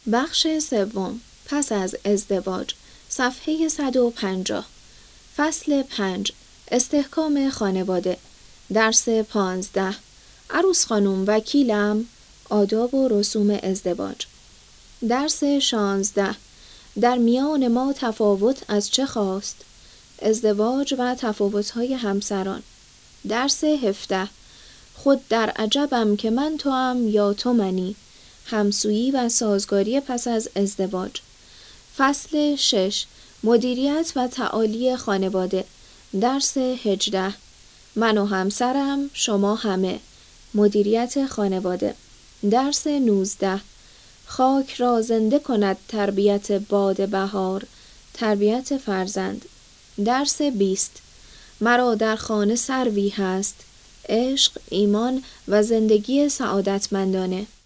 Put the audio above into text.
بخش سوم، پس از ازدواج، صفحه 150. فصل 5، استحکام خانواده. درس 15، عروس خانم وکیلم، آداب و رسوم ازدواج. درس 16، در میان ما تفاوت از چه خاست؟ ازدواج و تفاوت‌های همسران. درس 17، خود در عجبم که من توام یا تو منی، همسویی و سازگاری پس از ازدواج. فصل 6، مدیریت و تعالی خانواده. درس 18، من و همسرم، شما همه، مدیریت خانواده. درس 19، خاک را زنده کند تربیت باد بهار، تربیت فرزند. درس 20، مرا در خانه سروی هست، عشق، ایمان و زندگی سعادتمندانه.